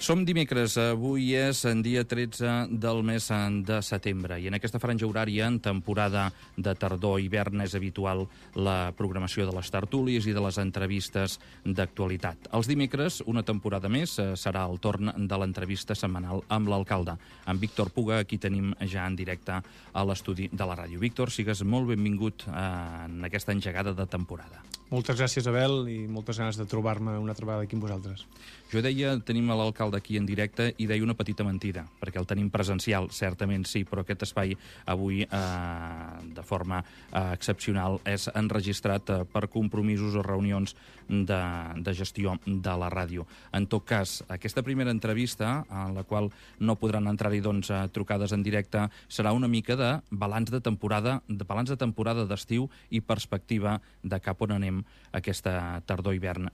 Som dimecres, avui és en dia 13 del mes de setembre i en aquesta franja horària, en temporada de tardor-hivern, és habitual la programació de les tertúlies i de les entrevistes d'actualitat. Els dimecres, una temporada més, serà el torn de l'entrevista setmanal amb l'alcalde. En Víctor Puga, aquí tenim ja en directe a l'estudi de la ràdio. Víctor, sigues molt benvingut en aquesta engegada de temporada. Moltes gràcies, Abel, i moltes ganes de trobar-me una altra vegada aquí amb vosaltres. Jo deia, tenim l'alcalde aquí en directe i deia una petita mentida, perquè el tenim presencial, certament sí, però aquest espai avui, de forma excepcional, és enregistrat per compromisos o reunions de gestió de la ràdio. En tot cas, aquesta primera entrevista, en la qual no podran entrar-hi trucades en directe, serà una mica de balanç de temporada d'estiu i perspectiva de cap on anem aquesta tardor-hivern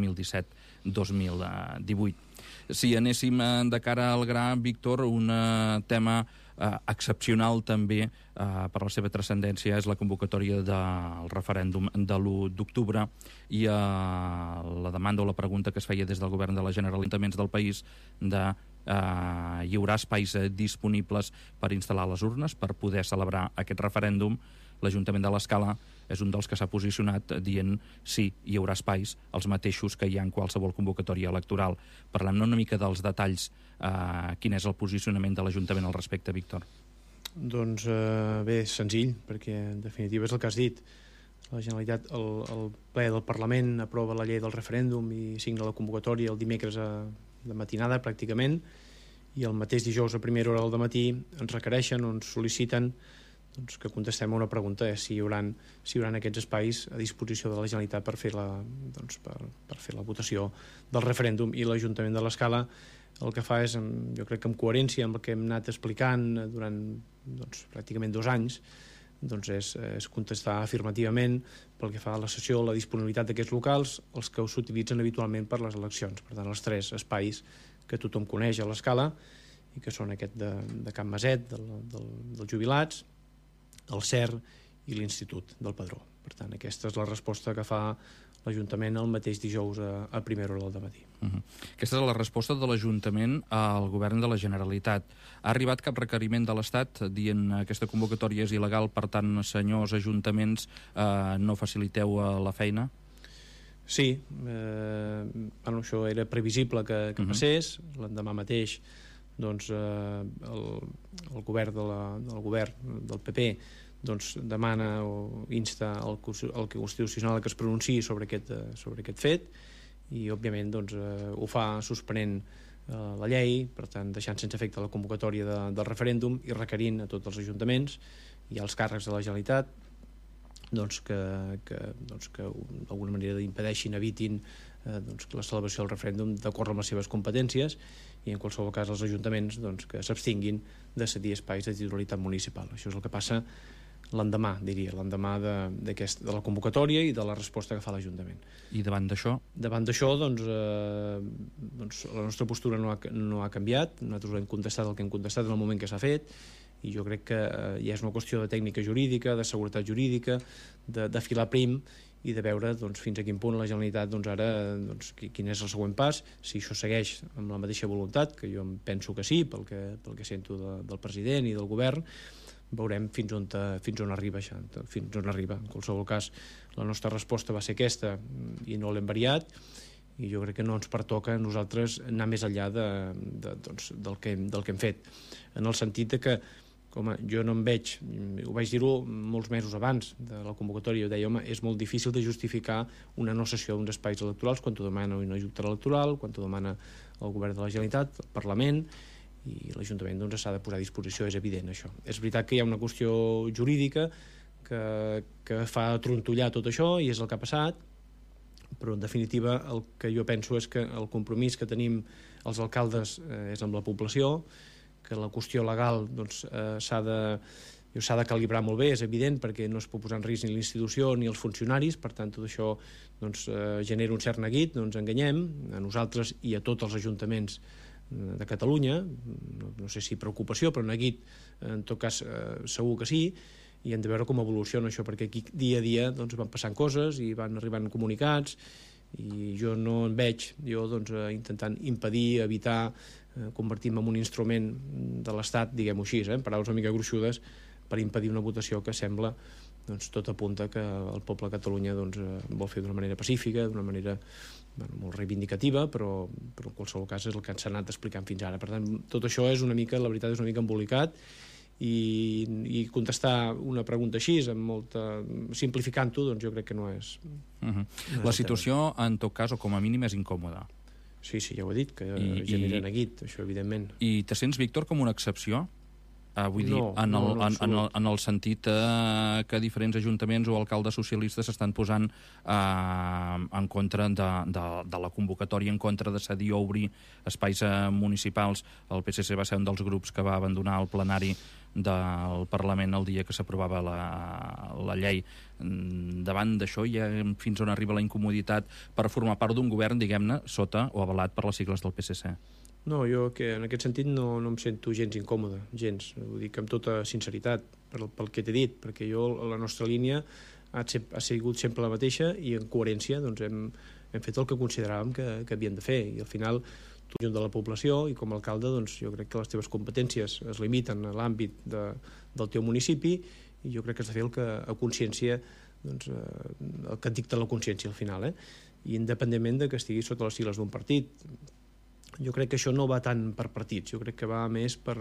2017-2018. Si anéssim de cara al gra, Víctor, un tema excepcional també per la seva transcendència és la convocatòria del referèndum de l'1 d'octubre i la demanda o la pregunta que es feia des del govern de la Generalitat del país de hi haurà espais disponibles per instal·lar les urnes per poder celebrar aquest referèndum. L'Ajuntament de l'Escala és un dels que s'ha posicionat dient sí, hi haurà espais, els mateixos que hi ha en qualsevol convocatòria electoral. Parlem una mica dels detalls, quin és el posicionament de l'Ajuntament al respecte, Víctor? Doncs bé, senzill, perquè en definitiva és el que has dit. La Generalitat, el ple del Parlament aprova la llei del referèndum i signa la convocatòria el dimecres de matinada pràcticament, i el mateix dijous a primera hora del matí ens requereixen o ens sol·liciten que contestem a una pregunta, si hi haurà aquests espais a disposició de la Generalitat per fer la votació del referèndum. I l'Ajuntament de l'Escala el que fa és, jo crec que en coherència amb el que hem anat explicant durant pràcticament 2 anys, és contestar afirmativament pel que fa a la sessió, la disponibilitat d'aquests locals, els que s'utilitzen habitualment per les eleccions. Per tant, els 3 espais que tothom coneix a l'Escala i que són aquest de Can Maset, dels jubilats, el CER i l'Institut del Padró. Per tant, aquesta és la resposta que fa l'Ajuntament el mateix dijous a primera hora del matí. Aquesta és la resposta de l'Ajuntament al govern de la Generalitat. Ha arribat cap requeriment de l'Estat dient que aquesta convocatòria és il·legal, per tant, senyors ajuntaments, no faciliteu la feina? Sí, això era previsible que passés. L'endemà mateix el govern del PP demana o insta el Constitucional que es pronunciï sobre aquest fet, i òbviament ho fa suspenent la llei, per tant deixant sense efecte la convocatòria del referèndum i requerint a tots els ajuntaments i als càrrecs de la Generalitat que d'alguna manera impedeixin, evitin la celebració del referèndum d'acord amb les seves competències, i en qualsevol cas els ajuntaments que s'abstinguin de cedir espais de titularitat municipal. Això és el que passa l'endemà de la convocatòria i de la resposta que fa l'Ajuntament. I davant d'això? Davant d'això, la nostra postura no ha canviat. Nosaltres hem contestat el que hem contestat en el moment que s'ha fet, i jo crec que ja és una qüestió de tècnica jurídica, de seguretat jurídica, de filar prim i de veure fins a quin punt la Generalitat quin és el següent pas, si això segueix amb la mateixa voluntat, que jo penso que sí, pel que sento del president i del govern. Veurem fins on arriba això, fins on arriba. En qualsevol cas, la nostra resposta va ser aquesta i no l'hem variat, i jo crec que no ens pertoca a nosaltres anar més enllà del que hem fet, en el sentit que jo no em veig, ho vaig dir-ho molts mesos abans de la convocatòria, jo deia, és molt difícil de justificar una no cessió d'uns espais electorals quan t'ho demana una junta electoral, quan t'ho demana el govern de la Generalitat, el Parlament, i l'Ajuntament s'ha de posar a disposició, és evident això. És veritat que hi ha una qüestió jurídica que fa trontollar tot això, i és el que ha passat, però en definitiva el que jo penso és que el compromís que tenim els alcaldes és amb la població, que la qüestió legal s'ha de calibrar molt bé, és evident, perquè no es pot posar en risc ni l'institució ni els funcionaris. Per tant, tot això genera un cert neguit, no ens enganyem, a nosaltres i a tots els ajuntaments de Catalunya, no sé si preocupació, però neguit en tot cas segur que sí, i hem de veure com evoluciona això, perquè aquí dia a dia van passant coses i van arribant comunicats i jo no en veig doncs, intentant impedir, evitar, convertir-me en un instrument de l'Estat, diguem-ho així, paraules una mica gruixudes, per impedir una votació que sembla, doncs, tot apunta que el poble de Catalunya doncs, vol fer d'una manera pacífica, d'una manera molt reivindicativa, però en qualsevol cas és el que ens s'ha anat explicant fins ara. Per tant, tot això és una mica, la veritat és una mica embolicat, i contestar una pregunta així, simplificant-ho, doncs jo crec que no és... La situació, en tot cas, o com a mínim, és incòmoda. Sí, ja ho he dit, que genera neguit, això, evidentment. I te sents, Víctor, com una excepció? Vull dir, en el sentit que diferents ajuntaments o alcaldes socialistes s'estan posant en contra de la convocatòria, en contra de cedir o obrir espais municipals. El PSC va ser un dels grups que va abandonar el plenari del Parlament el dia que s'aprovava la llei. Davant d'això, ja fins on arriba la incomoditat per formar part d'un govern, diguem-ne, sota o avalat per les sigles del PSC? No, jo que en aquest sentit no em sento gens incòmode, gens. Ho dic amb tota sinceritat, pel que t'he dit, perquè la nostra línia ha sigut sempre la mateixa i en coherència doncs, hem fet el que consideràvem que havíem de fer. I al final, tu junt de la població i com a alcalde, doncs, jo crec que les teves competències es limiten a l'àmbit del teu municipi i jo crec que has de fer el que a consciència, doncs, el que et dicta la consciència al final, i independentment de que estigui sota les sigles d'un partit. Jo crec que això no va tant per partits, jo crec que va més per...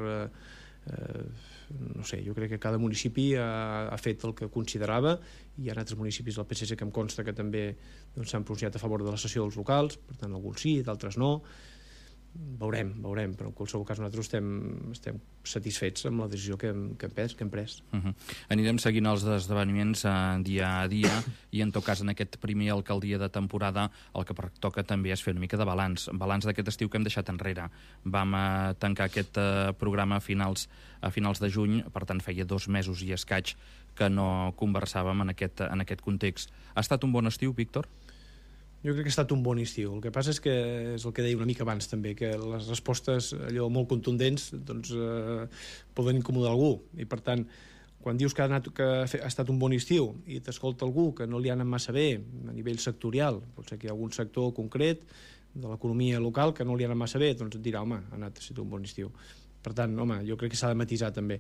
no sé, jo crec que cada municipi ha fet el que considerava, i hi ha altres municipis del PSC que em consta que també s'han pronunciat a favor de la cessió dels locals, per tant alguns sí, d'altres no. Veurem, però en qualsevol cas nosaltres estem satisfets amb la decisió que hem pres. Anirem seguint els esdeveniments dia a dia i en tot cas en aquest primer alcaldia de temporada el que pertoca també és fer una mica de balanç d'aquest estiu que hem deixat enrere. Vam tancar aquest programa a finals de juny, per tant feia 2 mesos i escaig que no conversàvem en aquest context. Ha estat un bon estiu, Víctor? Jo crec que ha estat un bon estiu. El que passa és que, és el que deia una mica abans també, que les respostes allò molt contundents doncs, poden incomodar algú. I per tant, quan dius que ha estat un bon estiu i t'escolta algú que no li ha anat massa bé a nivell sectorial, pot ser que hi ha algun sector concret de l'economia local que no li ha anat massa bé, doncs et dirà, home, ha estat un bon estiu. Per tant, home, jo crec que s'ha de matisar també.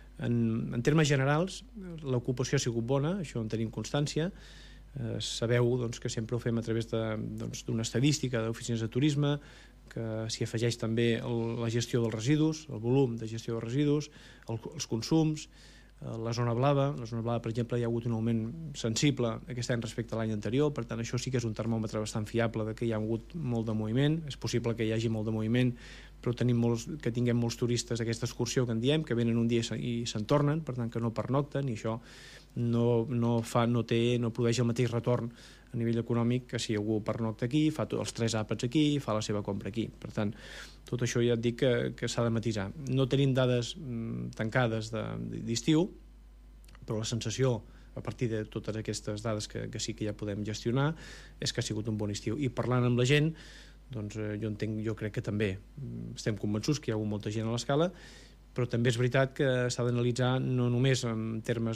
En termes generals, l'ocupació ha sigut bona, això en tenim constància. Sabeu doncs, que sempre ho fem a través d'una estadística d'oficines de turisme, que s'hi afegeix també la gestió dels residus, el volum de gestió de residus, els consums, la zona blava. La zona blava, per exemple, hi ha hagut un augment sensible aquest any respecte a l'any anterior, per tant això sí que és un termòmetre bastant fiable de que hi ha hagut molt de moviment. És possible que hi hagi molt de moviment, però que tinguem molts turistes aquesta excursió que en diem, que venen un dia i se'n tornen, per tant que no pernocten, i això no produeix el mateix retorn a nivell econòmic que si algú pernocta aquí, fa els 3 àpats aquí, fa la seva compra aquí. Per tant, tot això ja et dic que s'ha de matisar. No tenim dades tancades d'estiu, però la sensació, a partir de totes aquestes dades que sí que ja podem gestionar, és que ha sigut un bon estiu. I parlant amb la gent, doncs jo crec que també estem convençuts que hi ha hagut molta gent a l'escala, però també és veritat que s'ha d'analitzar no només en termes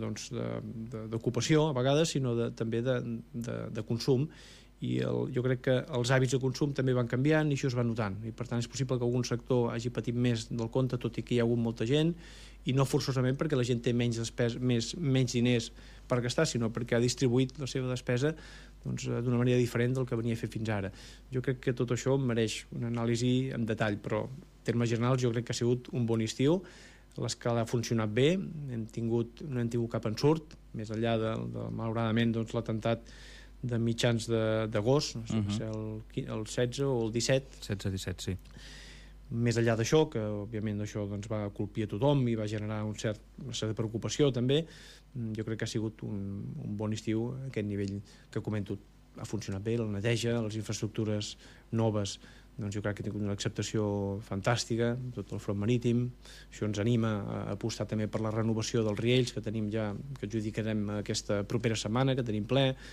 d'ocupació a vegades, sinó també de consum, i jo crec que els hàbits de consum també van canviant i això es va notant, i per tant és possible que algun sector hagi patit més del compte, tot i que hi ha hagut molta gent, i no forçosament perquè la gent té menys diners per gastar, sinó perquè ha distribuït la seva despesa d'una manera diferent del que venia a fer fins ara. Jo crec que tot això mereix una anàlisi en detall, però en termes generals jo crec que ha sigut un bon estiu. L'escala ha funcionat bé, no hem tingut cap ensurt, més enllà malauradament l'atemptat de mitjans d'agost, no sé si el 16 o el 17. 16-17, sí. Més enllà d'això, que òbviament això va colpir a tothom i va generar una certa preocupació també, jo crec que ha sigut un bon estiu a aquest nivell que comento. Ha funcionat bé, la neteja, les infraestructures noves, doncs jo crec que ha tingut una acceptació fantàstica, tot el front marítim. Això ens anima a apostar també per la renovació dels riells que tenim ja, que adjudicarem aquesta propera setmana, que tenim ple.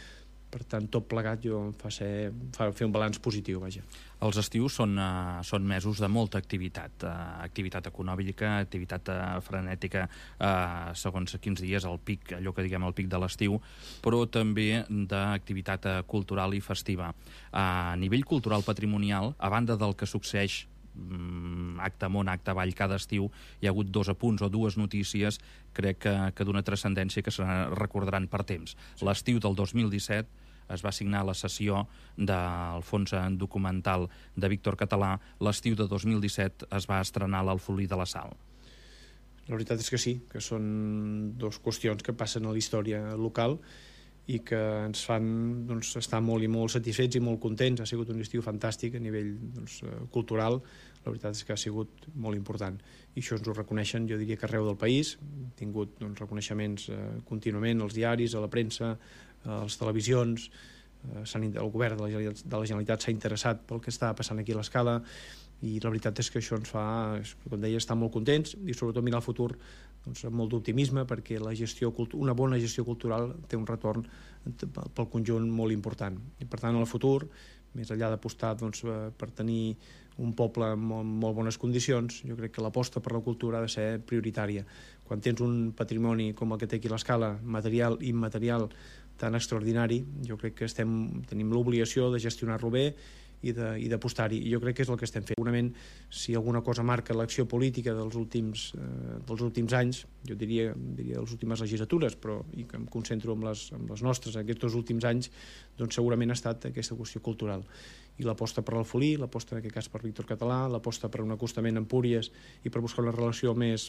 Per tant, tot plegat jo em fa fer un balanç positiu, vaja. Els estius són mesos de molta activitat, activitat econòmica, activitat frenètica, segons quins dies, el pic, allò que diguem el pic de l'estiu, però també d'activitat cultural i festiva. A nivell cultural patrimonial, a banda del que succeeix acte amunt, acte avall cada estiu, hi ha hagut 2 apunts o 2 notícies, crec que d'una transcendència que se recordaran per temps. L'estiu del 2017 es va signar la cessió del fons documental de Víctor Català. L'estiu de 2017 es va estrenar l'Alfolí de la Sal. La veritat és que sí, que són 2 qüestions que passen a la història local i que ens fan estar molt i molt satisfets i molt contents. Ha sigut un estiu fantàstic a nivell cultural. La veritat és que ha sigut molt important. I això ens ho reconeixen, jo diria que arreu del país. Hem tingut reconeixements contínuament als diaris, a la premsa, a les televisions. El govern de la Generalitat s'ha interessat pel que està passant aquí a l'Escala, i la veritat és que això ens fa, com deia, estar molt contents i sobretot mirar el futur amb molt d'optimisme, perquè una bona gestió cultural té un retorn pel conjunt molt important. I per tant, en el futur, més enllà d'apostar per tenir un poble en molt bones condicions, jo crec que l'aposta per la cultura ha de ser prioritària. Quan tens un patrimoni com el que té aquí l'Escala, material i immaterial, tan extraordinari, jo crec que tenim l'obligació de gestionar-lo bé i d'apostar-hi, i jo crec que és el que estem fent. Segurament, si alguna cosa marca l'acció política dels últims anys, jo diria de les últimes legislatures, però i que em concentro en les nostres, aquests 2 últims anys, doncs segurament ha estat aquesta qüestió cultural. I l'aposta per l'Alfolí, l'aposta en aquest cas per Víctor Català, l'aposta per un acostament a Empúries i per buscar una relació més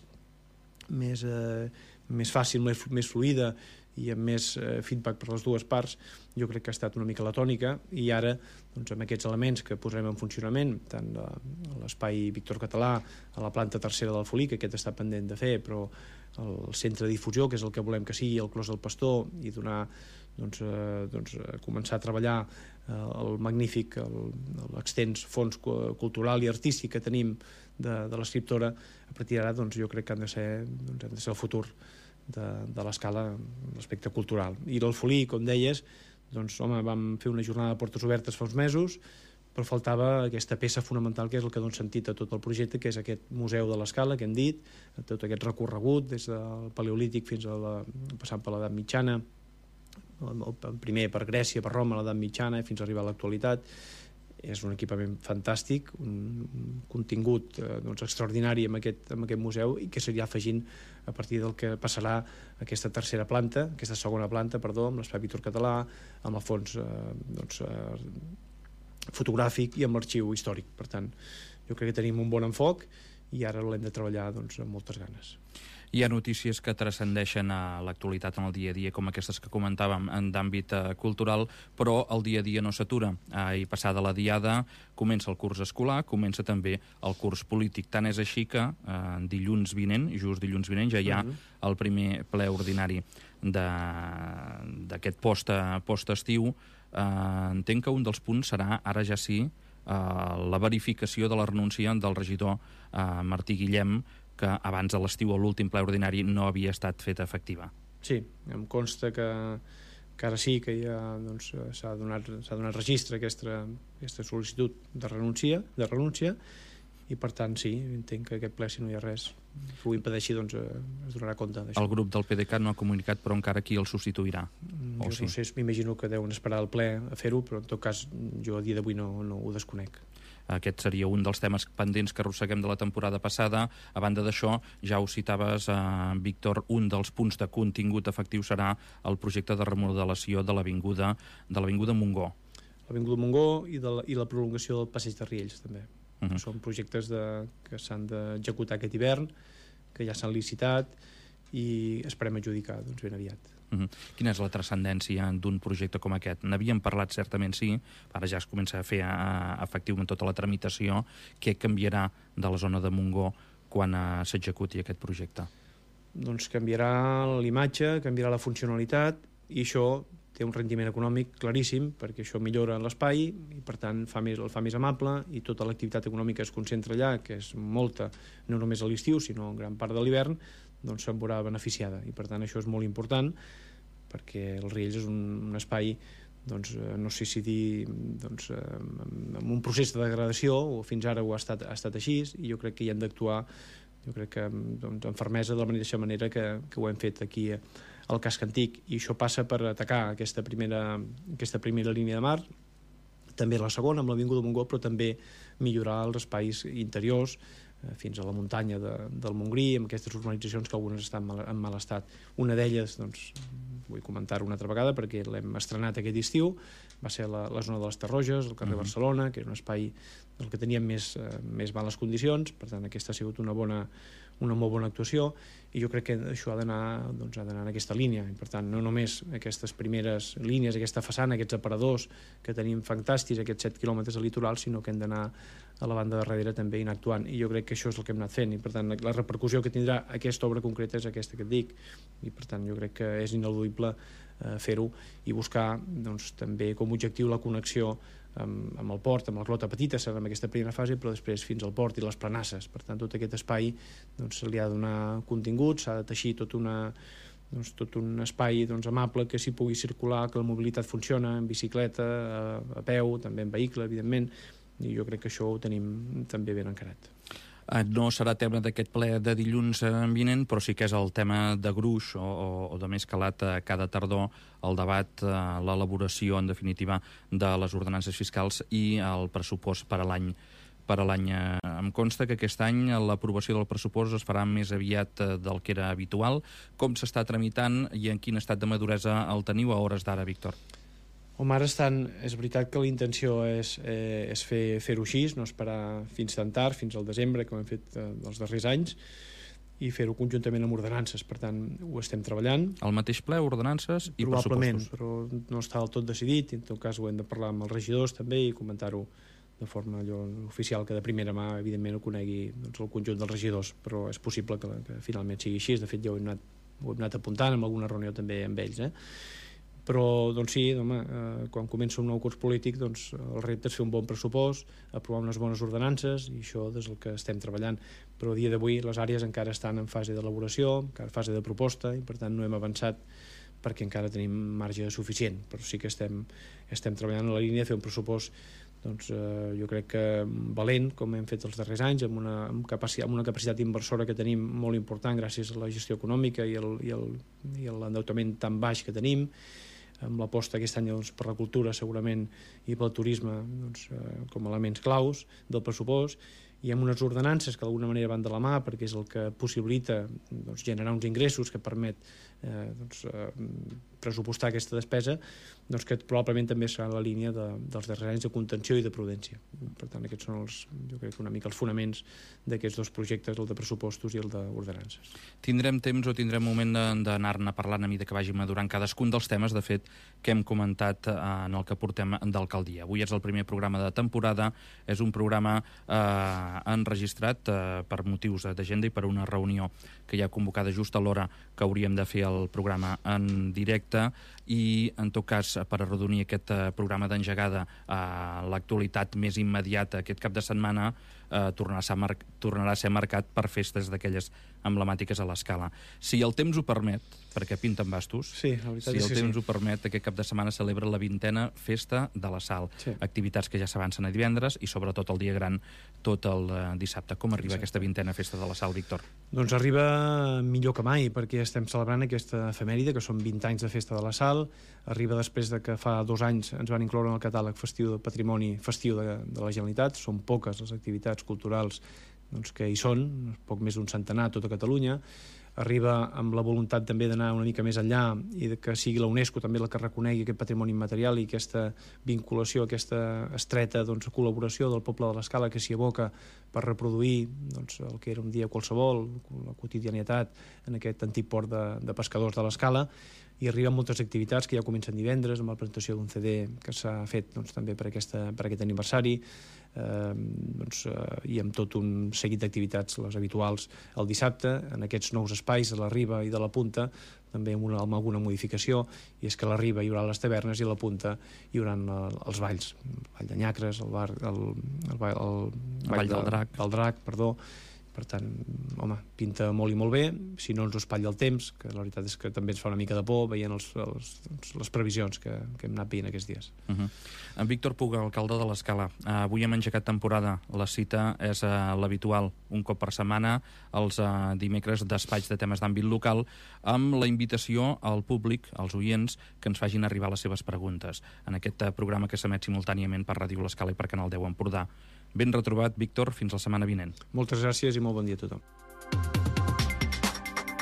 fàcil, més fluida i amb més feedback per les 2 parts, jo crec que ha estat una mica la tònica. I ara, amb aquests elements que posarem en funcionament, tant a l'espai Víctor Català, a la planta tercera de l'Alfolí, que aquest està pendent de fer, però el centre de difusió, que és el que volem que sigui, el Clos del Pastor, i començar a treballar el magnífic, l'extens fons cultural i artístic que tenim de l'escriptora. A partir d'ara, jo crec que han de ser el futur de l'Escala en l'aspecte cultural. I l'Alfolí, com deies, vam fer una jornada de portes obertes fa uns mesos, però faltava aquesta peça fonamental que és el que dona sentit a tot el projecte, que és aquest museu de l'Escala que hem dit, tot aquest recorregut des del Paleolític fins passant per l'edat mitjana, primer per Grècia, per Roma, l'edat mitjana, fins a arribar a l'actualitat. És un equipament fantàstic, un contingut extraordinari en aquest museu, i que s'anirà afegint a partir del que passarà aquesta segona planta, amb l'espai Víctor Català, amb el fons fotogràfic i amb l'arxiu històric. Per tant, jo crec que tenim un bon enfoc i ara l'hem de treballar amb moltes ganes. Hi ha notícies que transcendeixen a l'actualitat en el dia a dia, com aquestes que comentàvem d'àmbit cultural, però el dia a dia no s'atura. I passada la diada comença el curs escolar, comença també el curs polític. Tant és així que dilluns vinent ja hi ha el primer ple ordinari d'aquest post-estiu. Entenc que un dels punts serà, ara ja sí, la verificació de la renúncia del regidor Martí Guillem, que abans de l'estiu, a l'últim ple ordinari, no havia estat feta efectiva. Sí, em consta que ara sí que ja s'ha donat registre a aquesta sol·licitud de renúncia, i per tant sí, entenc que aquest ple, si no hi ha res que ho impedeixi, es donarà compte d'això. El grup del PDeCAT no ha comunicat, però encara qui el substituirà? Jo no sé, m'imagino que deuen esperar el ple a fer-ho, però en tot cas jo a dia d'avui no ho desconec. Aquest seria un dels temes pendents que arrosseguem de la temporada passada. A banda d'això, ja ho citaves, Víctor, un dels punts de contingut efectiu serà el projecte de remodelació de l'Avinguda Montgó. L'Avinguda Montgó i la prolongació del Passeig de Riells, també. Són projectes que s'han d'executar aquest hivern, que ja s'han licitat i esperem adjudicar ben aviat. Quina és la transcendència d'un projecte com aquest? N'havíem parlat, certament sí, ara ja es comença a fer efectiu en tota la tramitació. Què canviarà de la zona de Montgó quan s'executi aquest projecte? Doncs canviarà l'imatge, canviarà la funcionalitat, i això té un rendiment econòmic claríssim, perquè això millora l'espai i per tant el fa més amable, i tota l'activitat econòmica es concentra allà, que és molta, no només a l'estiu sinó en gran part de l'hivern, se'n veurà beneficiada, i per tant això és molt important, perquè el Riells és un espai no sé si dir, en un procés de degradació, o fins ara ho ha estat així, i jo crec que hi hem d'actuar, jo crec que amb fermesa, de la mateixa manera que ho hem fet aquí al casc antic, i això passa per atacar aquesta primera línia de mar, també la segona amb l'Avinguda Montgó, però també millorar els espais interiors fins a la muntanya del Montgrí, amb aquestes urbanitzacions que algunes estan en mal estat. Una d'elles, vull comentar-ho una altra vegada perquè l'hem estrenat aquest estiu, va ser la zona de les Tarroges, el carrer Barcelona, que era un espai del que teníem més males condicions. Per tant, aquesta ha sigut una molt bona actuació, i jo crec que això ha d'anar en aquesta línia. I, per tant, no només aquestes primeres línies, aquesta façana, aquests aparadors que tenim fantàstics, aquests 7 quilòmetres de litoral, sinó que hem d'anar a la banda de darrere també actuant, i jo crec que això és el que hem anat fent, i per tant la repercussió que tindrà aquesta obra concreta és aquesta que et dic, i per tant jo crec que és ineludible fer-ho i buscar també com a objectiu la connexió amb el port, amb la Clota Petita, serà en aquesta primera fase, però després fins al port i les planasses. Per tant, tot aquest espai se li ha de donar contingut, s'ha de teixir tot un espai amable, que s'hi pugui circular, que la mobilitat funciona en bicicleta, a peu, també en vehicle, evidentment, i jo crec que això ho tenim també ben encarat. No serà tema d'aquest ple de dilluns vinent, però sí que és el tema de gruix o de més calat cada tardor, el debat, l'elaboració, en definitiva, de les ordenances fiscals i el pressupost per a l'any. Em consta que aquest any l'aprovació del pressupost es farà més aviat del que era habitual. Com s'està tramitant i en quin estat de maduresa el teniu a hores d'ara, Víctor? Home, ara és veritat que la intenció és fer-ho així, no esperar fins tan tard, fins al desembre, com hem fet els darrers anys, i fer-ho conjuntament amb ordenances. Per tant, ho estem treballant. Al mateix ple, ordenances i pressupostos? Probablement, però no està del tot decidit, i en tot cas ho hem de parlar amb els regidors també i comentar-ho de forma oficial, que de primera mà, evidentment, ho conegui el conjunt dels regidors, però és possible que finalment sigui així. De fet, ja ho hem anat apuntant en alguna reunió també amb ells, Però, sí, quan comença un nou curs polític, el repte és fer un bon pressupost, aprovar unes bones ordenances, i això és el que estem treballant. Però a dia d'avui les àrees encara estan en fase d'elaboració, encara en fase de proposta, i per tant no hem avançat perquè encara tenim marge suficient. Però sí que estem treballant en la línia de fer un pressupost jo crec que valent, com hem fet els darrers anys, amb una capacitat inversora que tenim molt important gràcies a la gestió econòmica i l'endeutament tan baix que tenim, amb l'aposta aquest any per la cultura segurament i pel turisme com a elements claus del pressupost, i amb unes ordenances que d'alguna manera van de la mà, perquè és el que possibilita generar uns ingressos que permet pressupostar aquesta despesa, que probablement també serà la línia dels darrers anys de contenció i de prudència. Per tant, aquests són jo crec que una mica els fonaments d'aquests dos projectes, el de pressupostos i el d'ordenances. Tindrem temps o tindrem moment d'anar-ne parlant a mesura que vagi madurant cadascun dels temes, de fet, que hem comentat en el que portem d'alcaldia. Avui és el primer programa de temporada, és un programa enregistrat per motius d'agenda i per una reunió que hi ha convocada just a l'hora que hauríem de fer el programa en directe, i en tot cas, per arrodonir aquest programa d'engegada a l'actualitat més immediata aquest cap de setmana, tornarà a ser marcat per festes d'aquelles emblemàtiques a l'Escala. Si el temps ho permet, perquè pinten bastos, sí, si el temps ho permet, aquest cap de setmana celebra la 20a Festa de la Sal. Sí. Activitats que ja s'avancen a divendres i sobretot el dia gran tot el dissabte. Com arriba aquesta 20a Festa de la Sal, Víctor? Doncs arriba millor que mai, perquè estem celebrant aquesta efemèride, que són 20 anys de Festa de la Sal. Arriba després de que fa 2 anys ens van incloure en el catàleg festiu de patrimoni festiu de la Generalitat. Són poques les activitats culturals que hi són, poc més d'un centenar a tota Catalunya. Arriba amb la voluntat també d'anar una mica més enllà i que sigui la UNESCO també la que reconegui aquest patrimoni immaterial i aquesta vinculació, aquesta estreta col·laboració del poble de l'Escala que s'hi aboca per reproduir el que era un dia qualsevol, la quotidianitat en aquest antic port de pescadors de l'Escala. I arriben moltes activitats que ja comencen divendres, amb la presentació d'un CD que s'ha fet també per aquest aniversari, i amb tot un seguit d'activitats, les habituals, el dissabte, en aquests nous espais de la Riba i de la Punta, també amb alguna modificació, i és que a la Riba hi haurà les tavernes i a la Punta hi haurà els balls, el Ball de Nyacres, el Ball del Drac, Per tant, home, pinta molt i molt bé, si no ens ho espatlla el temps, que la veritat és que també ens fa una mica de por veient les previsions que hem anat veient aquests dies. En Víctor Puga, alcalde de l'Escala. Avui hem engegat temporada. La cita és l'habitual, un cop per setmana, els dimecres despatx de temes d'àmbit local, amb la invitació al públic, als oients, que ens facin arribar les seves preguntes en aquest programa que s'emet simultàniament per Ràdio l'Escala i per Canal 10 Empordà. Ben retrobat, Víctor, fins la setmana vinent. Moltes gràcies i molt bon dia a tothom.